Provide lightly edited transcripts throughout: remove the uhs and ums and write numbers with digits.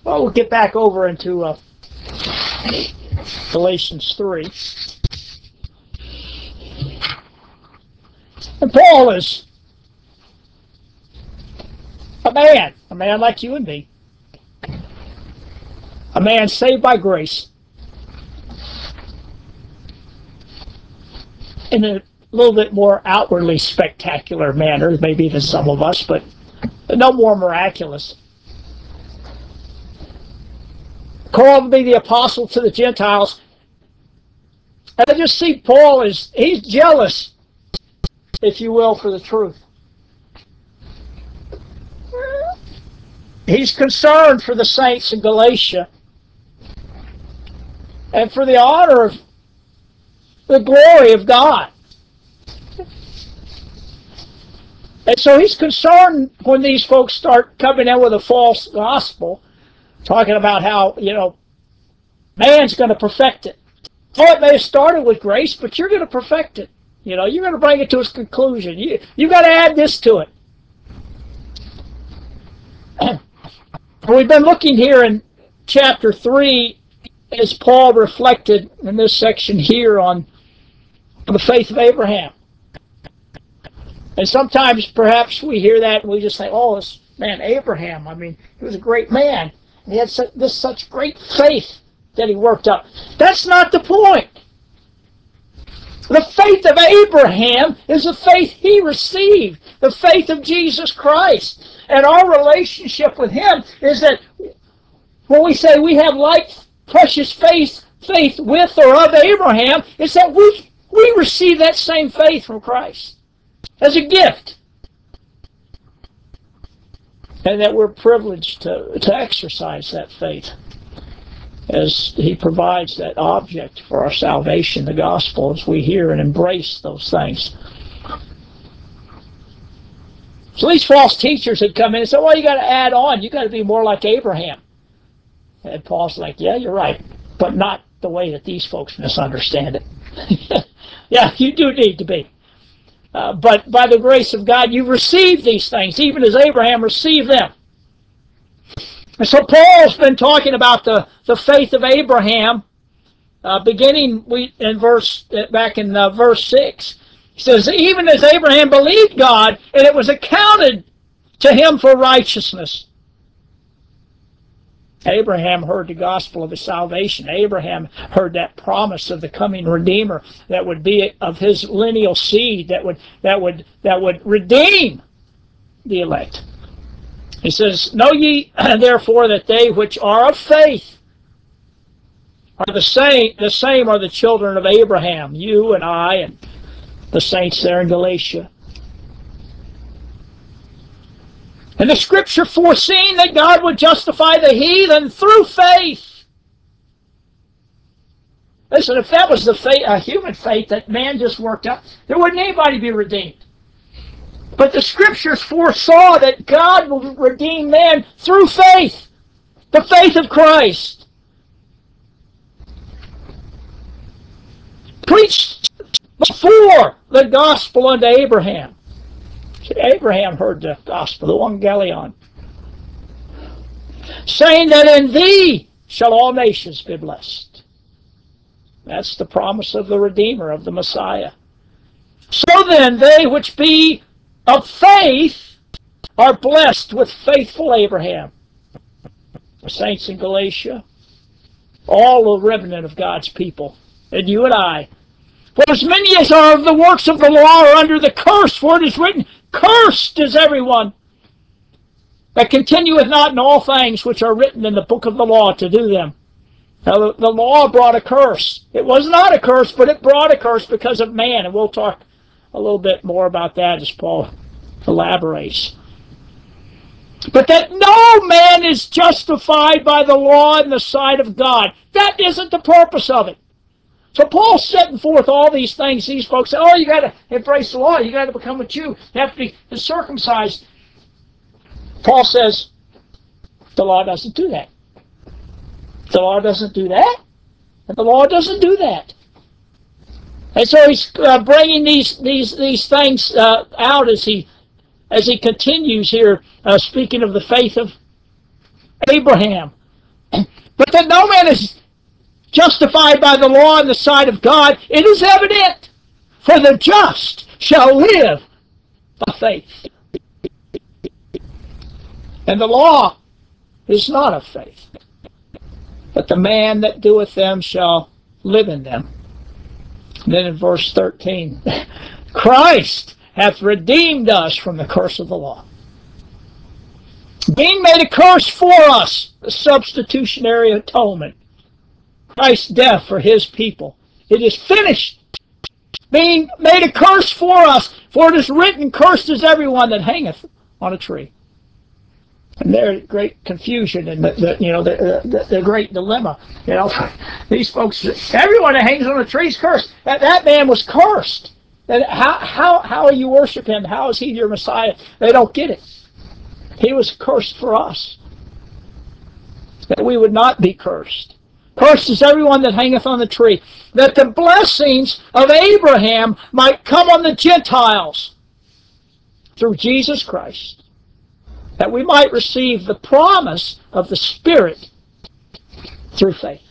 Well, we'll get back over into Galatians 3. And Paul is a man like you and me. A man saved by grace. In a little bit more outwardly spectacular manner, maybe than some of us, but no more miraculous. Called to be the apostle to the Gentiles. And I just see Paul he's jealous, if you will, for the truth. He's concerned for the saints in Galatia and for the honor of the glory of God. And so he's concerned when these folks start coming in with a false gospel, talking about how, man's going to perfect it. Oh, it may have started with grace, but you're going to perfect it. You're going to bring it to its conclusion. You've got to add this to it. We've been looking here in chapter 3 as Paul reflected in this section here on the faith of Abraham. And sometimes perhaps we hear that and we just say, oh, this man Abraham, he was a great man. And he had such great faith that he worked up. That's not the point. The faith of Abraham is the faith he received, the faith of Jesus Christ. And our relationship with him is that when we say we have like precious faith with or of Abraham, it's that we receive that same faith from Christ as a gift. And that we're privileged to exercise that faith as he provides that object for our salvation, the gospel, as we hear and embrace those things. So these false teachers had come in and said, well, you got to add on. You got to be more like Abraham. And Paul's like, yeah, you're right, but not the way that these folks misunderstand it. Yeah, you do need to be. But by the grace of God, you receive these things, even as Abraham received them. And so Paul's been talking about the faith of Abraham, beginning back in verse 6. He says, even as Abraham believed God, and it was accounted to him for righteousness. Abraham heard the gospel of his salvation. Abraham heard that promise of the coming Redeemer that would be of his lineal seed, that would redeem the elect. He says, know ye therefore that they which are of faith are the same are the children of Abraham, you and I and the saints there in Galatia. And the scripture foreseen that God would justify the heathen through faith. Listen, if that was the faith, human faith that man just worked up, there wouldn't anybody be redeemed. But the scriptures foresaw that God will redeem man through faith, the faith of Christ. Preached before the gospel unto Abraham. See, Abraham heard the gospel, the evangelion, saying that in thee shall all nations be blessed. That's the promise of the Redeemer, of the Messiah. So then, they which be of faith are blessed with faithful Abraham. The saints in Galatia, all the remnant of God's people, and you and I. For as many as are of the works of the law are under the curse, for it is written, cursed is everyone that continueth not in all things which are written in the book of the law to do them. Now, the law brought a curse. It was not a curse, but it brought a curse because of man, and we'll talk a little bit more about that as Paul elaborates. But that no man is justified by the law in the sight of God. That isn't the purpose of it. So Paul's setting forth all these things. These folks say, oh, you got to embrace the law. You got to become a Jew. You have to be circumcised. Paul says, the law doesn't do that. The law doesn't do that. And the law doesn't do that. And so he's bringing these things out as he continues here, speaking of the faith of Abraham. But that no man is justified by the law in the sight of God, it is evident, for the just shall live by faith. And the law is not of faith, but the man that doeth them shall live in them. And then in verse 13, Christ hath redeemed us from the curse of the law, being made a curse for us, the substitutionary atonement, Christ's death for his people. It is finished, being made a curse for us, for it is written, cursed is everyone that hangeth on a tree. And there's great confusion and the great dilemma. These folks, everyone that hangs on a tree is cursed. That man was cursed. And how you worship him? How is he your Messiah? They don't get it. He was cursed for us, that we would not be cursed. Cursed is everyone that hangeth on the tree, that the blessings of Abraham might come on the Gentiles through Jesus Christ, that we might receive the promise of the Spirit through faith.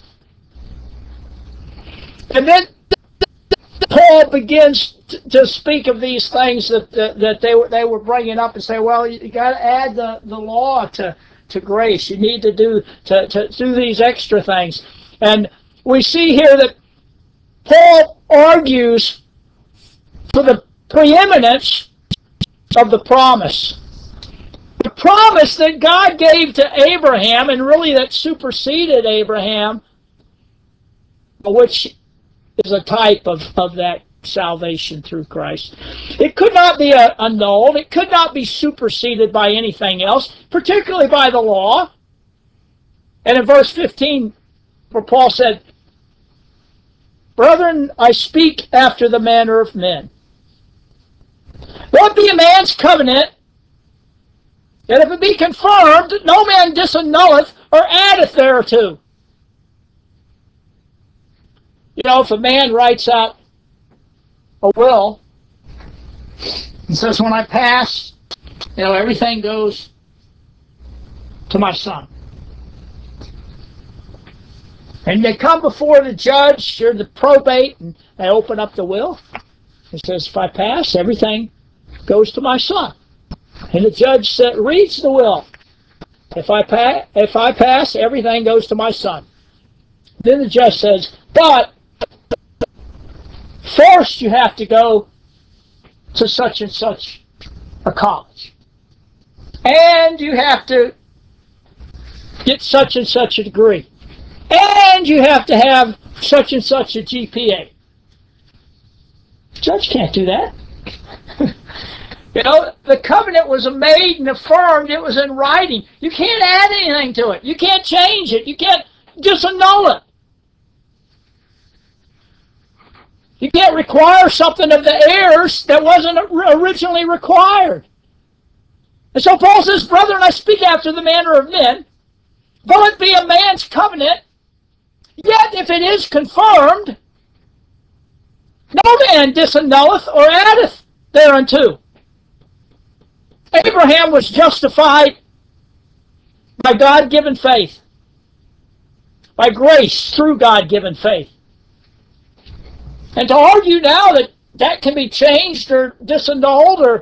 And then Paul begins to speak of these things that they were bringing up and say, well, you got to add the law to grace. You need to do these extra things. And we see here that Paul argues for the preeminence of the promise. The promise that God gave to Abraham, and really that superseded Abraham, which is a type of that salvation through Christ. It could not be annulled. It could not be superseded by anything else, particularly by the law. And in verse 15, where Paul said, Brethren, I speak after the manner of men. Though it be a man's covenant, and if it be confirmed, no man disannulleth or addeth thereto. If a man writes out a will and says, when I pass, everything goes to my son. And they come before the judge or the probate, and they open up the will. It says, if I pass, everything goes to my son. And the judge reads the will. If I pass, everything goes to my son. Then the judge says, but first you have to go to such and such a college. And you have to get such and such a degree. And you have to have such and such a GPA. The judge can't do that. The covenant was made and affirmed. It was in writing. You can't add anything to it. You can't change it. You can't disannul it. You can't require something of the heirs that wasn't originally required. And so Paul says, Brethren, I speak after the manner of men. Though it be a man's covenant, yet if it is confirmed, no man disannulleth or addeth thereunto. Abraham was justified by God-given faith, by grace through God-given faith. And to argue now that can be changed or disannulled or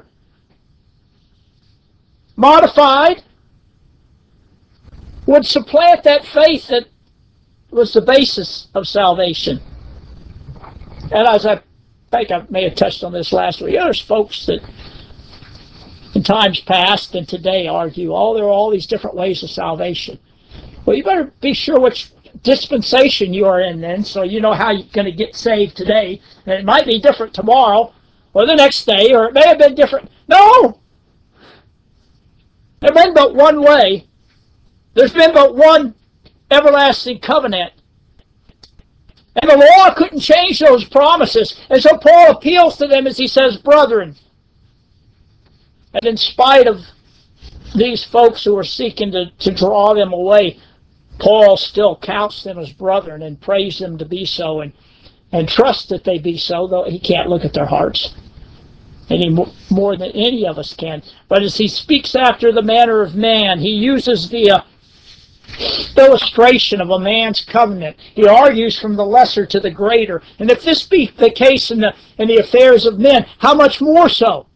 modified would supplant that faith that was the basis of salvation. And as I think I may have touched on this last week, there's folks that in times past and today argue, there are all these different ways of salvation. Well, you better be sure which dispensation you are in then, so you know how you're going to get saved today. And it might be different tomorrow or the next day, or it may have been different. No! There's been but one way. There's been but one everlasting covenant. And the law couldn't change those promises. And so Paul appeals to them as he says, Brethren. And in spite of these folks who are seeking to draw them away, Paul still counts them as brethren and prays them to be so and trusts that they be so, though he can't look at their hearts any more than any of us can. But as he speaks after the manner of man, he uses the illustration of a man's covenant. He argues from the lesser to the greater. And if this be the case in the affairs of men, how much more so?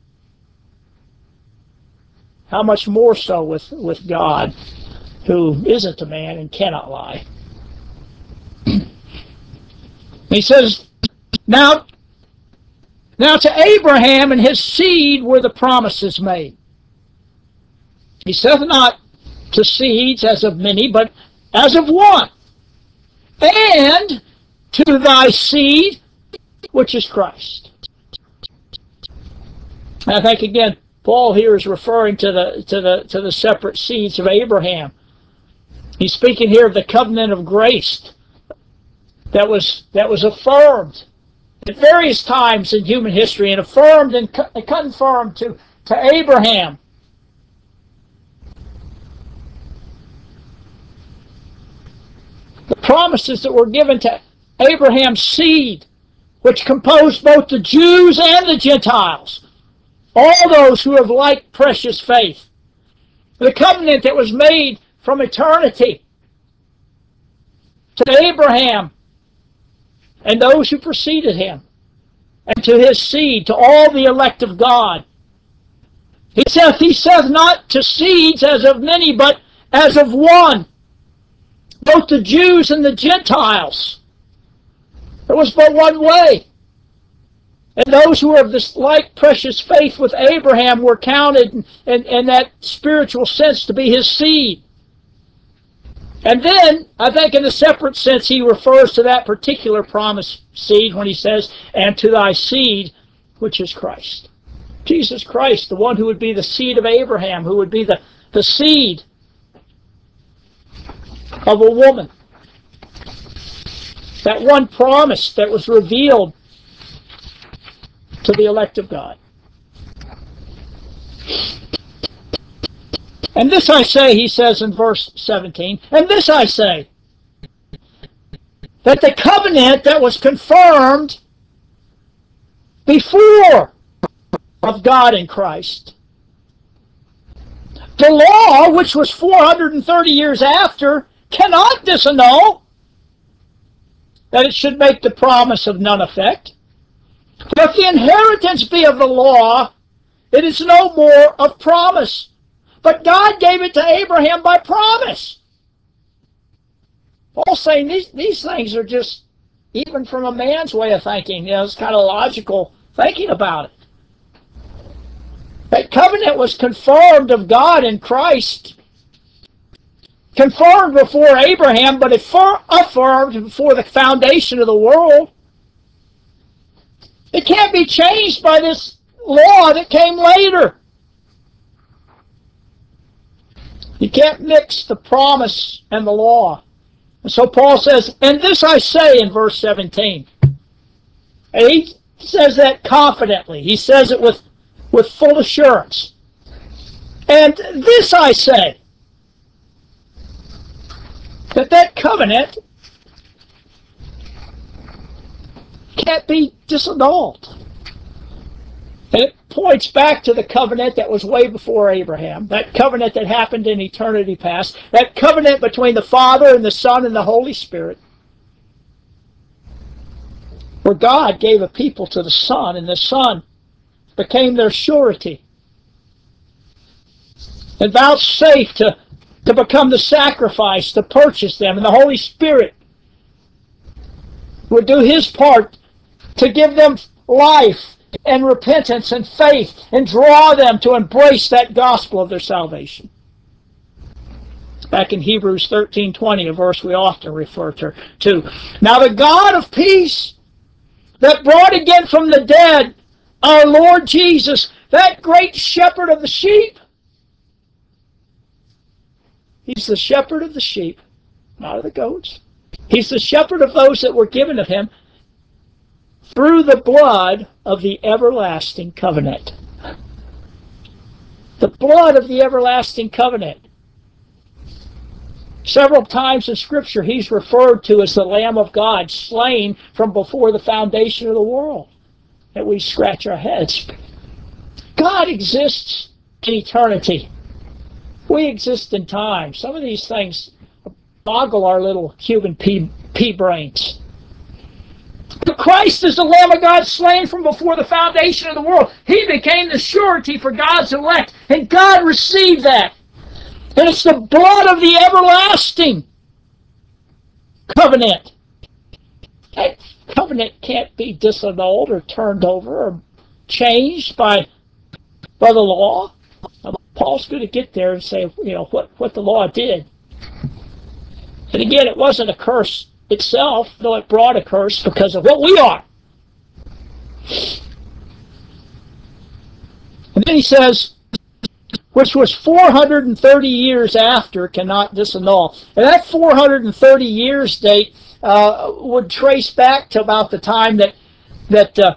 How much more so with God, who isn't a man and cannot lie. He says, now to Abraham and his seed were the promises made. He saith not to seeds as of many, but as of one. And to thy seed, which is Christ. And I think again, Paul here is referring to the separate seeds of Abraham. He's speaking here of the covenant of grace that was affirmed at various times in human history and affirmed and confirmed to Abraham. The promises that were given to Abraham's seed, which composed both the Jews and the Gentiles, all those who have like precious faith. The covenant that was made from eternity to Abraham and those who preceded him, and to his seed, to all the elect of God. He saith not to seeds as of many, but as of one, both the Jews and the Gentiles. There was but one way. And those who were of this like precious faith with Abraham were counted in that spiritual sense to be his seed. And then, I think in a separate sense, he refers to that particular promised seed when he says, and to thy seed, which is Christ. Jesus Christ, the one who would be the seed of Abraham, who would be the seed of a woman. That one promise that was revealed to the elect of God. And this I say, he says in verse 17, and this I say, that the covenant that was confirmed before of God in Christ, the law, which was 430 years after, cannot disannul that it should make the promise of none effect. For if the inheritance be of the law, it is no more of promise. But God gave it to Abraham by promise. Paul's saying these things are just, even from a man's way of thinking, it's kind of logical thinking about it. That covenant was confirmed of God in Christ, confirmed before Abraham, but affirmed before the foundation of the world. It can't be changed by this law that came later. You can't mix the promise and the law. And so Paul says, and this I say in verse 17. And he says that confidently. He says it with full assurance. And this I say, that covenant can't be disannulled. And it points back to the covenant that was way before Abraham, that covenant that happened in eternity past, that covenant between the Father and the Son and the Holy Spirit, where God gave a people to the Son, and the Son became their surety, and vouchsafed to become the sacrifice to purchase them, and the Holy Spirit would do his part to give them life and repentance and faith and draw them to embrace that gospel of their salvation. Back in Hebrews 13:20, a verse we often refer to. Now the God of peace that brought again from the dead our Lord Jesus, that great shepherd of the sheep. He's the shepherd of the sheep, not of the goats. He's the shepherd of those that were given of him through the blood of the everlasting covenant. The blood of the everlasting covenant. Several times in Scripture, he's referred to as the Lamb of God, slain from before the foundation of the world. And we scratch our heads. God exists in eternity. We exist in time. Some of these things boggle our little human pea brains. But Christ is the Lamb of God slain from before the foundation of the world. He became the surety for God's elect, and God received that. And it's the blood of the everlasting covenant. That covenant can't be disannulled or turned over or changed by the law. Now, Paul's going to get there and say, what the law did. And again, it wasn't a curse itself, though it brought a curse because of what we are. And then he says, which was 430 years after, cannot disannul. And that 430 years date would trace back to about the time that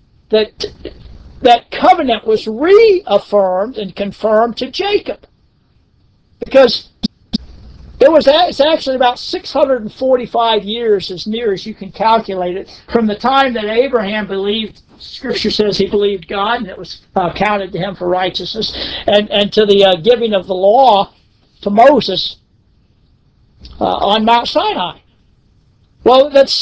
covenant was reaffirmed and confirmed to Jacob. Because it's actually about 645 years, as near as you can calculate it, from the time that Abraham believed, Scripture says he believed God, and it was counted to him for righteousness, and to the giving of the law to Moses on Mount Sinai. Well, that's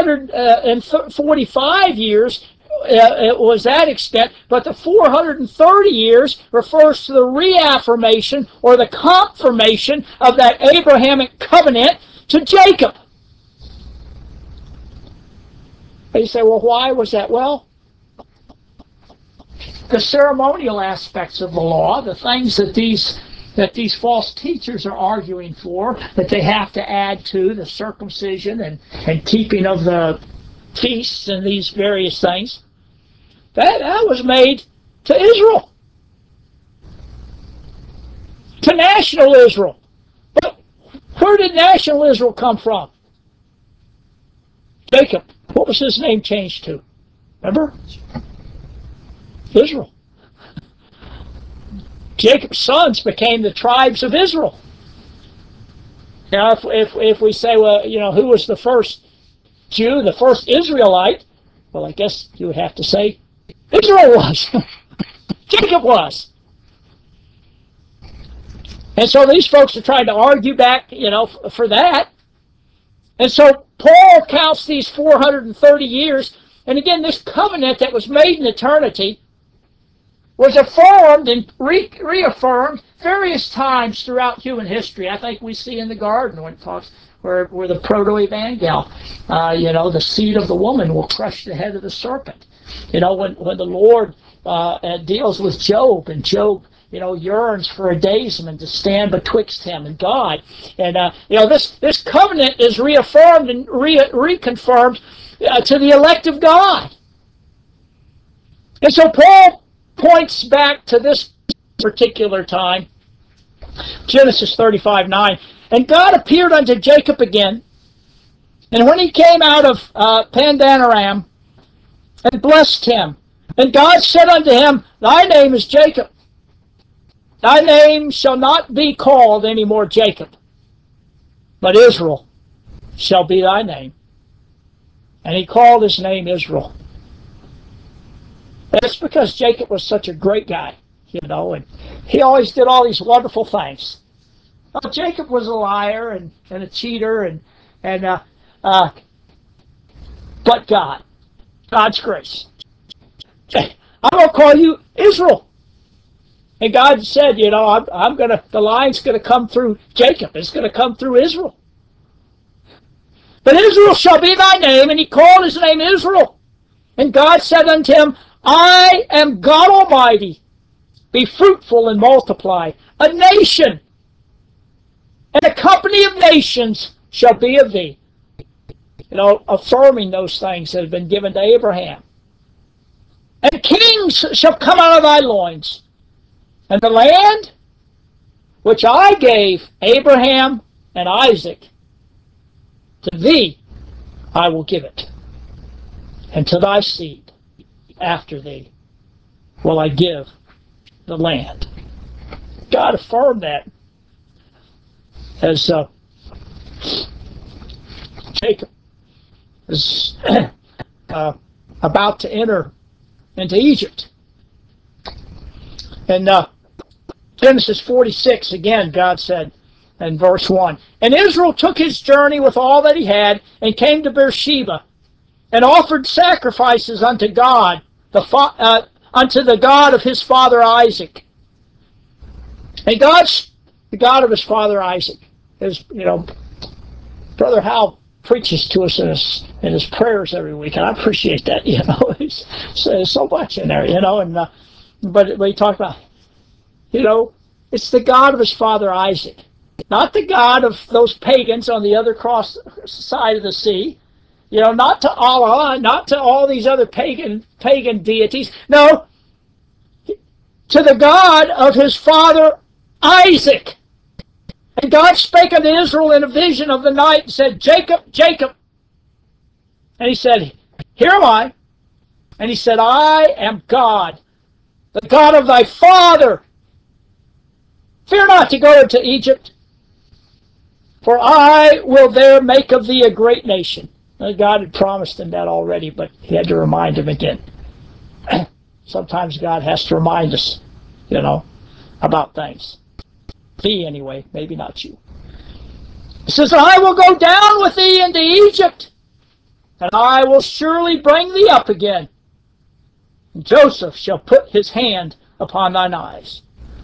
645 years. It was that extent, but the 430 years refers to the reaffirmation or the confirmation of that Abrahamic covenant to Jacob. And you say, well, why was that? Well, the ceremonial aspects of the law, the things that these false teachers are arguing for, that they have to add to the circumcision and keeping of the feasts and these various things, that was made to Israel, to national Israel. But where did national Israel come from? Jacob. What was his name changed to? Remember? Israel. Jacob's sons became the tribes of Israel. Now, if we say, well, who was the first Jew, the first Israelite? Well, I guess you would have to say Israel was. Jacob was. And so these folks are trying to argue back, for that. And so Paul counts these 430 years. And again, this covenant that was made in eternity was affirmed and reaffirmed various times throughout human history. I think we see in the garden when it talks where the proto-evangel, the seed of the woman will crush the head of the serpent. When the Lord deals with Job, and Job, yearns for a daysman to stand betwixt him and God. And, this covenant is reaffirmed and reconfirmed to the elect of God. And so Paul points back to this particular time, Genesis 35:9. And God appeared unto Jacob again, and when he came out of Pandan Aram, and blessed him. And God said unto him, Thy name is Jacob. Thy name shall not be called any more Jacob, but Israel shall be thy name. And he called his name Israel. That's because Jacob was such a great guy, and he always did all these wonderful things. Well, Jacob was a liar and a cheater, but God's grace. I'm going to call you Israel. And God said, the line's going to come through Jacob. It's going to come through Israel. But Israel shall be thy name, and he called his name Israel. And God said unto him, I am God Almighty. Be fruitful and multiply. A nation and a company of nations shall be of thee. Affirming those things that have been given to Abraham. And kings shall come out of thy loins. And the land which I gave Abraham and Isaac, to thee I will give it. And to thy seed after thee will I give the land. God affirmed that as Jacob is about to enter into Egypt. And Genesis 46, again, God said, And verse 1. And Israel took his journey with all that he had, and came to Beersheba, and offered sacrifices unto God, unto the God of his father Isaac. And God's the God of his father Isaac. Is, Brother Hal preaches to us in his prayers every week, and I appreciate that. There's so much in there, but he talked about, it's the God of his father Isaac, not the God of those pagans on the other cross side of the sea, not to Allah, not to all these other pagan deities. No, to the God of his father Isaac. And God spake unto Israel in a vision of the night and said, Jacob, Jacob. And he said, Here am I. And he said, I am God, the God of thy father. Fear not to go into Egypt, for I will there make of thee a great nation. Now, God had promised him that already, but he had to remind him again. Sometimes God has to remind us, about things. Me, anyway, maybe not you. He says, I will go down with thee into Egypt, and I will surely bring thee up again. And Joseph shall put his hand upon thine eyes.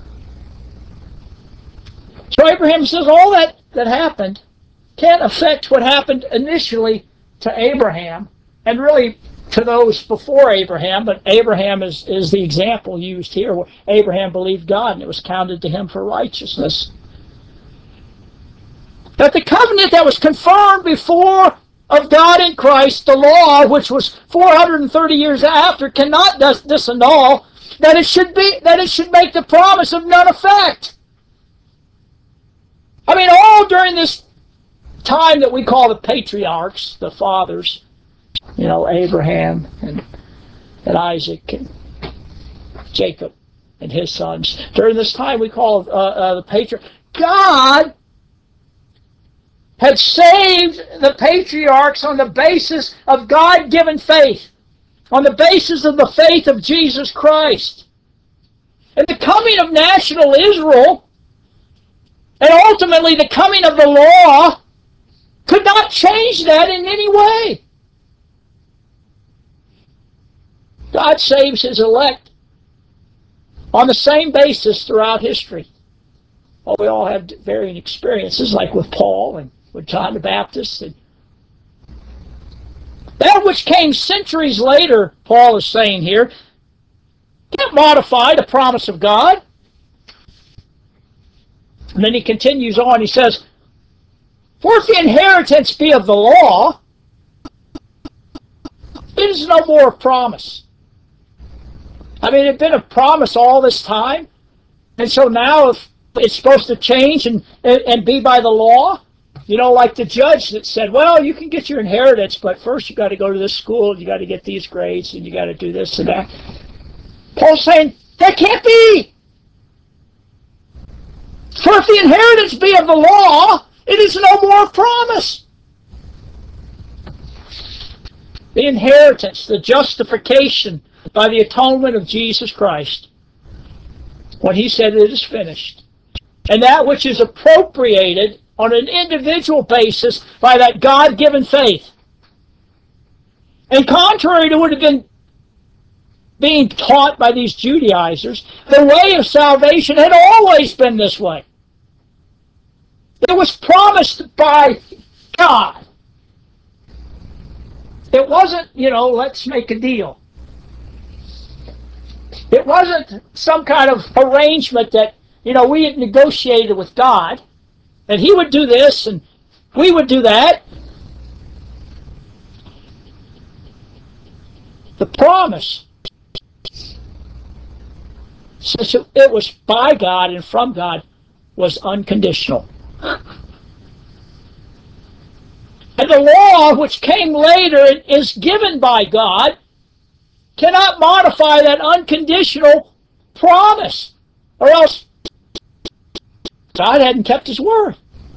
So Abraham says all that happened can't affect what happened initially to Abraham, and really to those before Abraham, but Abraham is the example used here, where Abraham believed God and it was counted to him for righteousness. That the covenant that was confirmed before of God in Christ, the law, which was 430 years after, cannot disannul, that it should make the promise of none effect. I mean, all during this time that we call the patriarchs, the fathers, Abraham and Isaac and Jacob and his sons. During this time we call the patriarchs. God had saved the patriarchs on the basis of God-given faith, on the basis of the faith of Jesus Christ. And the coming of national Israel, and ultimately the coming of the law, could not change that in any way. God saves his elect on the same basis throughout history. Well, we all have varying experiences, like with Paul and with John the Baptist. And that which came centuries later, Paul is saying here, can't modify the promise of God. And then he continues on, he says, for if the inheritance be of the law, it is no more a promise. I mean, it had been a promise all this time, and so now if it's supposed to change and be by the law, like the judge that said, well, you can get your inheritance, but first you got to go to this school, you got to get these grades, and you got to do this and that. Paul's saying, that can't be. For if the inheritance be of the law, it is no more a promise. The inheritance, the justification by the atonement of Jesus Christ, when he said it is finished, and that which is appropriated on an individual basis by that God-given faith. And contrary to what had been being taught by these Judaizers, the way of salvation had always been this way. It was promised by God. It wasn't, let's make a deal. It wasn't some kind of arrangement that, we had negotiated with God, and he would do this and we would do that. The promise, since it was by God and from God, was unconditional. And the law, which came later and is given by God, cannot modify that unconditional promise, or else God hadn't kept his word.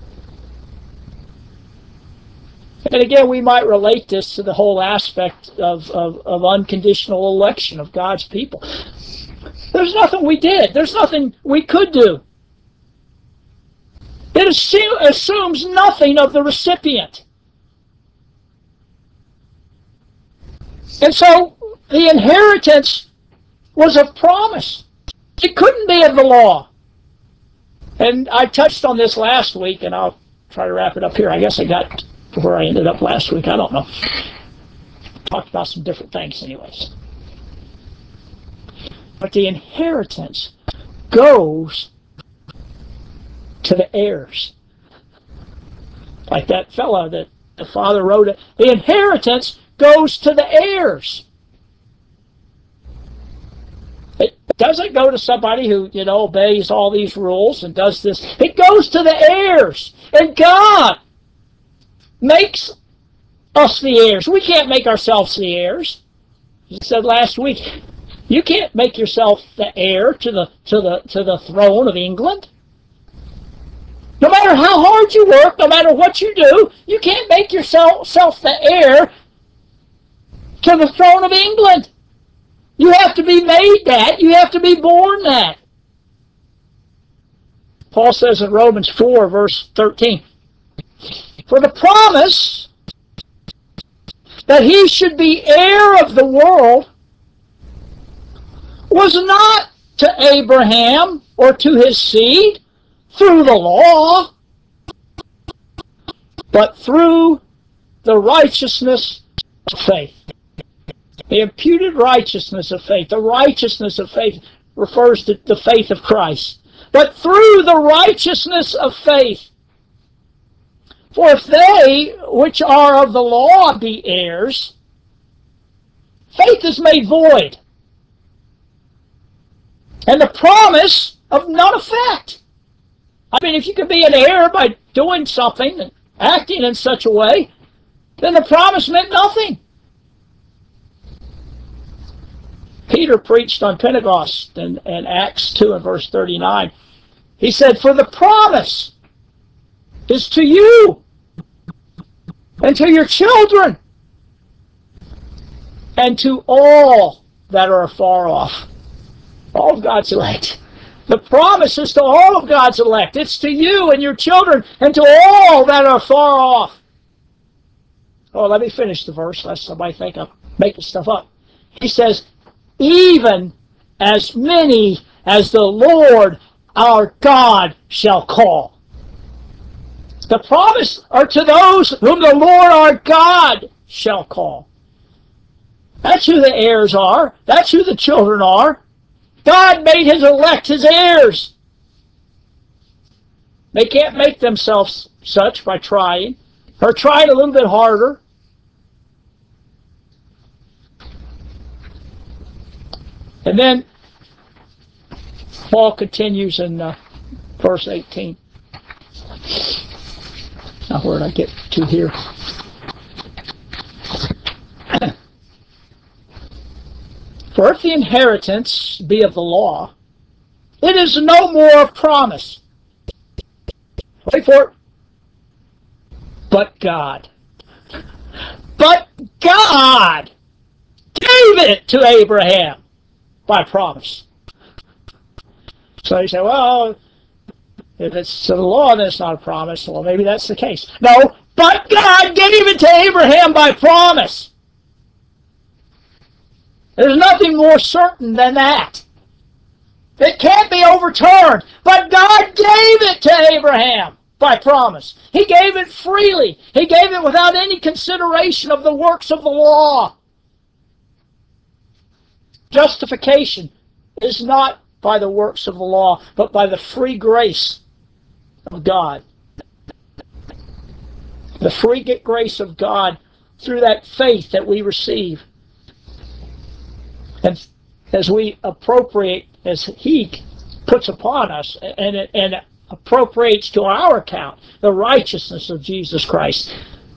And again, we might relate this to the whole aspect of unconditional election of God's people. There's nothing we did. There's nothing we could do. It assumes nothing of the recipient. And so the inheritance was a promise. It couldn't be of the law. And I touched on this last week, and I'll try to wrap it up here. I guess I got to where I ended up last week. I don't know. Talked about some different things anyways. But the inheritance goes to the heirs. Like that fellow that the father wrote it. The inheritance goes to the heirs. It doesn't go to somebody who, obeys all these rules and does this. It goes to the heirs. And God makes us the heirs. We can't make ourselves the heirs. He said last week, you can't make yourself the heir to the throne of England. No matter how hard you work, no matter what you do, you can't make yourself the heir to the throne of England. You have to be made that. You have to be born that. Paul says in Romans 4, verse 13, for the promise that he should be heir of the world was not to Abraham or to his seed through the law, but through the righteousness of faith. The imputed righteousness of faith. The righteousness of faith refers to the faith of Christ. But through the righteousness of faith. For if they which are of the law be heirs, faith is made void, and the promise of none effect. I mean, if you could be an heir by doing something and acting in such a way, then the promise meant nothing. Peter preached on Pentecost in Acts 2 and verse 39. He said, for the promise is to you and to your children and to all that are afar off. All of God's elect. The promise is to all of God's elect. It's to you and your children and to all that are far off. Oh, let me finish the verse, lest somebody think I'm making stuff up. He says, even as many as the Lord our God shall call. The promise are to those whom the Lord our God shall call. That's who the heirs are. That's who the children are. God made his elect his heirs. They can't make themselves such by trying, or trying a little bit harder. And then Paul continues in verse 18. Now, where did I get to here? For if the inheritance be of the law, it is no more of promise. Wait for it. But God. But God gave it to Abraham by promise. So you say, well, if it's the law, then it's not a promise. Well, maybe that's the case. No, but God gave it to Abraham by promise. There's nothing more certain than that. It can't be overturned. But God gave it to Abraham by promise. He gave it freely. He gave it without any consideration of the works of the law. Justification is not by the works of the law, but by the free grace of God. The free grace of God through that faith that we receive. And as we appropriate, as he puts upon us and appropriates to our account the righteousness of Jesus Christ.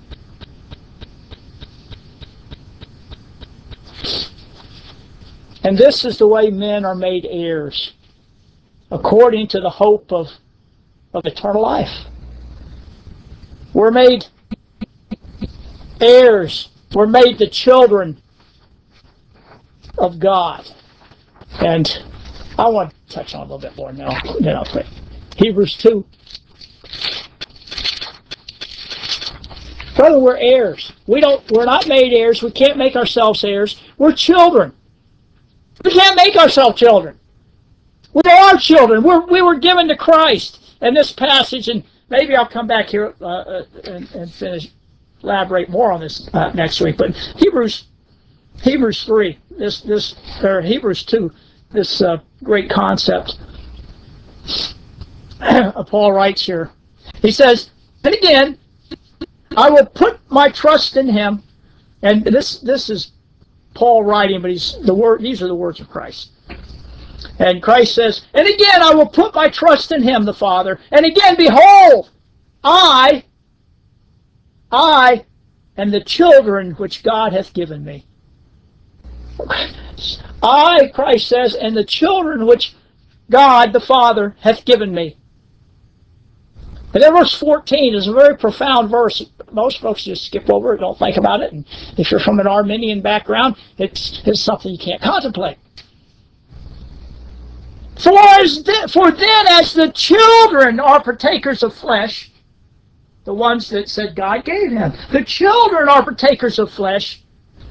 And this is the way men are made heirs, according to the hope of eternal life. We're made heirs. We're made the children of God. And I want to touch on a little bit more now. Hebrews 2. Brother, we're heirs. We're not made heirs. We can't make ourselves heirs. We're children. We can't make ourselves children. We are children. We were given to Christ. And this passage, and maybe I'll come back here and finish, elaborate more on this next week. But Hebrews 3, or Hebrews 2, this great concept. Paul writes here. He says, and again, I will put my trust in him. And this is Paul writing, but these are the words of Christ. And Christ says, and again I will put my trust in him, the Father. And again, behold, I and the children which God hath given me. I, Christ says, and the children which God, the Father, hath given me. And then verse 14 is a very profound verse. Most folks just skip over it, don't think about it. And if you're from an Arminian background, it's something you can't contemplate. For then as the children are partakers of flesh, the ones that said God gave him, the children are partakers of flesh.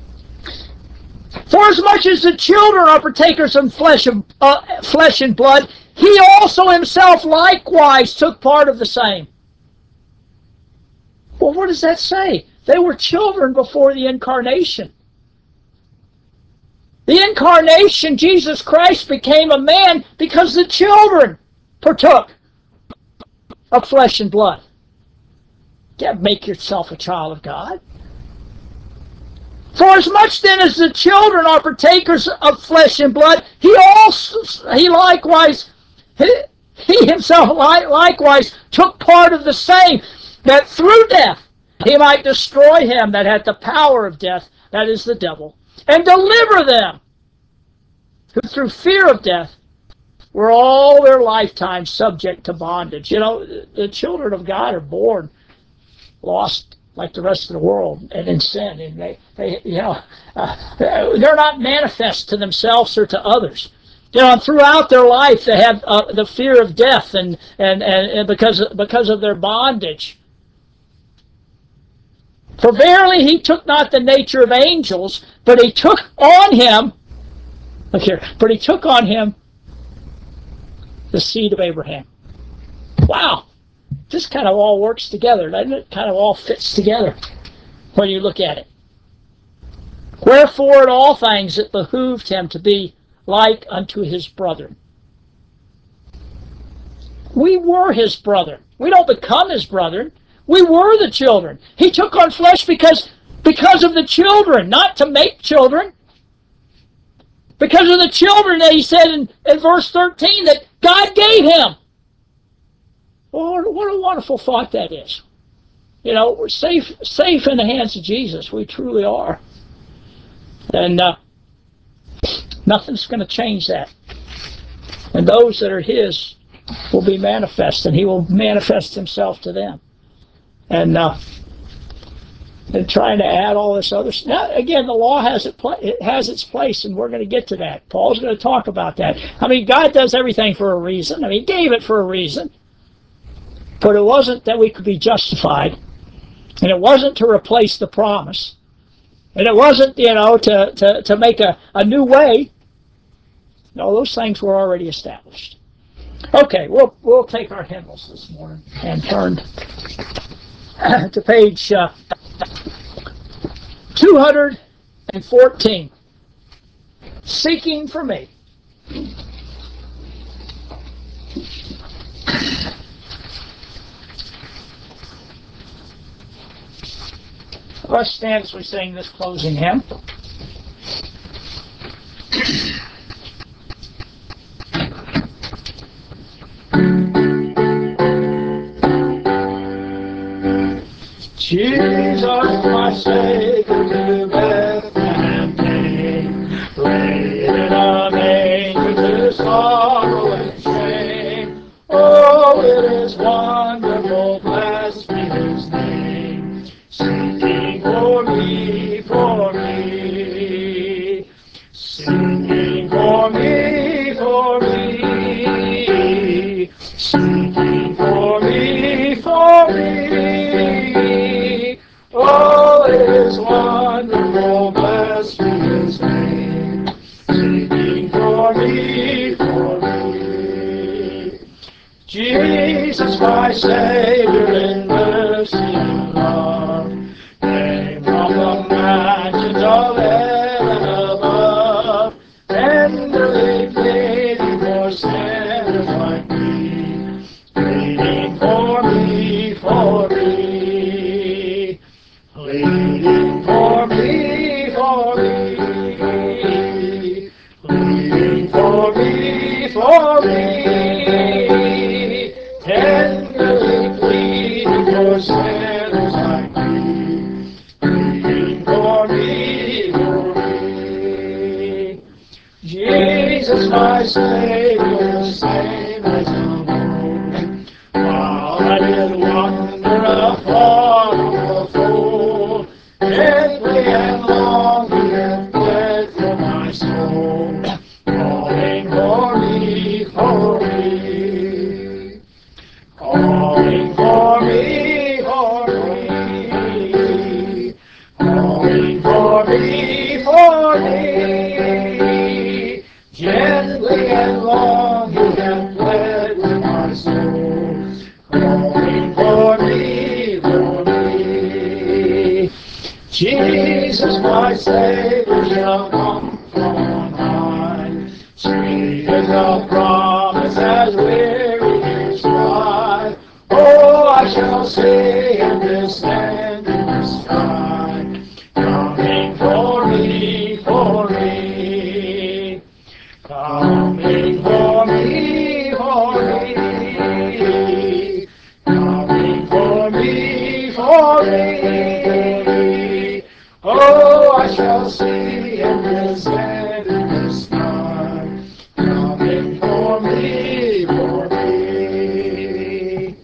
For as much as the children are partakers of flesh and blood, he also himself likewise took part of the same. Well, what does that say? They were children before the incarnation. The incarnation, Jesus Christ became a man because the children partook of flesh and blood. You can't make yourself a child of God. For as much then as the children are partakers of flesh and blood, he himself likewise took part of the same, that through death he might destroy him that had the power of death, that is the devil, and deliver them who through fear of death were all their lifetime subject to bondage. You know, the children of God are born lost like the rest of the world and in sin, and they're not manifest to themselves or to others. You know, and throughout their life they have the fear of death, and because of their bondage. For verily he took not the nature of angels, but he took on him. Look here, but he took on him the seed of Abraham. Wow. This kind of all works together, doesn't it? Kind of all fits together when you look at it. Wherefore in all things it behooved him to be like unto his brethren. We were his brethren. We don't become his brethren. We were the children. He took on flesh because of the children, not to make children. Because of the children that he said in verse 13 that God gave him. Well, what a wonderful thought that is. You know, we're safe in the hands of Jesus. We truly are. And nothing's going to change that. And those that are his will be manifest, and he will manifest himself to them. And trying to add all this other stuff. Now, again, the law has its place, and we're going to get to that. Paul's going to talk about that. I mean, God does everything for a reason. I mean, he gave it for a reason. But it wasn't that we could be justified, and it wasn't to replace the promise, and it wasn't, to make a new way. No, those things were already established. Okay, we'll take our hymnals this morning and turn to page 214. Seeking for me. Let's stand as we sing this closing hymn. Jesus, my Savior, liveth and came, laid in a manger to sorrow and shame. Oh, it is wonderful, blessed be his name, seeking for me, for me, seeking for me, for me, seeking for me, for me. Oh, Savior saved me from old. While I did wander afar from the fold, gently and long He hath bled for my soul, calling for me, for me, calling for me, for me, calling for me, for me. Gently and long He hath bled for my soul, calling for me, for me. Jesus, my Savior, shall come from on high. Sweet is the promise as weary years fly. Oh, I shall see Him descend in the sky, coming for me, for me. Coming for me, for me. Coming for me, for me. Oh, I shall see Him descend in the sky, coming for me, for me.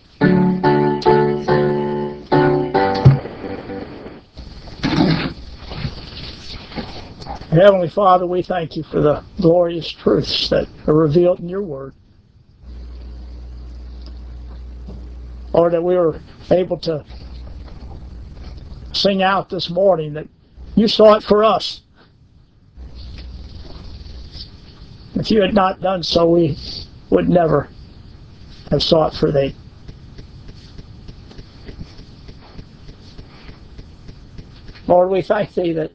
Heavenly Father, we thank You for the glorious truths that are revealed in Your Word. Lord, that we were able to sing out this morning that You saw it for us. If You had not done so, we would never have sought for Thee. Lord, we thank Thee that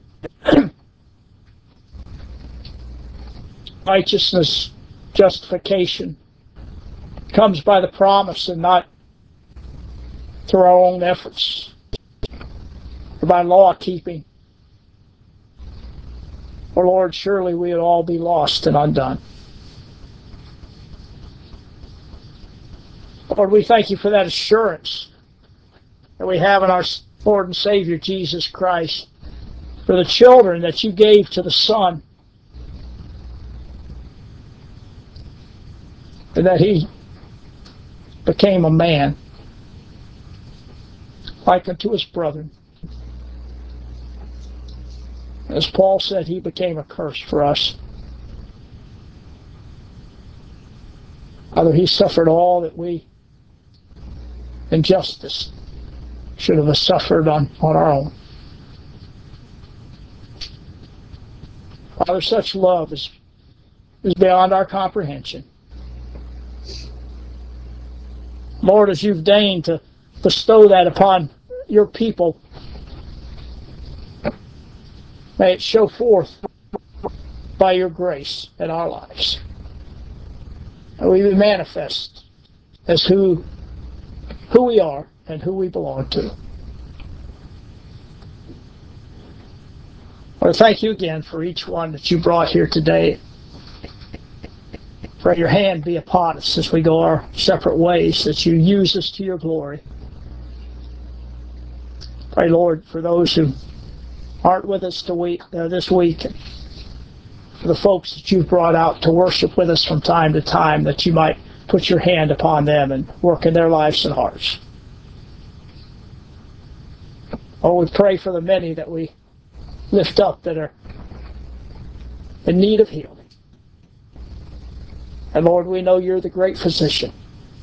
righteousness, justification comes by the promise and not through our own efforts or by law keeping. For Lord, surely we would all be lost and undone. Lord, we thank You for that assurance that we have in our Lord and Savior Jesus Christ, for the children that You gave to the Son, and that He became a man like unto His brethren. As Paul said, He became a curse for us. Father, He suffered all that we, in justice, should have suffered on our own. Father, such love is beyond our comprehension. Lord, as You've deigned to bestow that upon Your people, may it show forth by Your grace in our lives. And we be manifest as who we are and who we belong to. Lord, thank You again for each one that You brought here today. Pray Your hand be upon us as we go our separate ways, that You use us to Your glory. Pray, Lord, for those who aren't with us this week, and for the folks that You've brought out to worship with us from time to time, that You might put Your hand upon them and work in their lives and hearts. Oh, we pray for the many that we lift up that are in need of healing. And Lord, we know You're the great physician.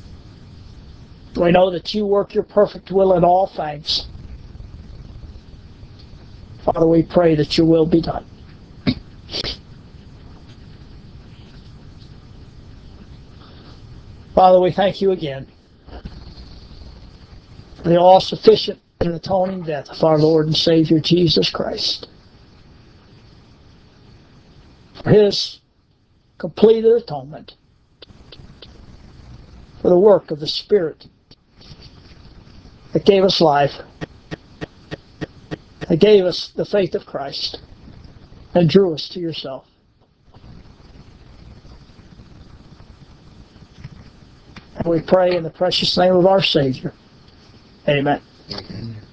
We know that You work Your perfect will in all things. Father, we pray that Your will be done. Father, we thank You again for the all-sufficient and atoning death of our Lord and Savior Jesus Christ. For His completed atonement, for the work of the Spirit that gave us life, that gave us the faith of Christ, and drew us to Yourself. And we pray in the precious name of our Savior. Amen.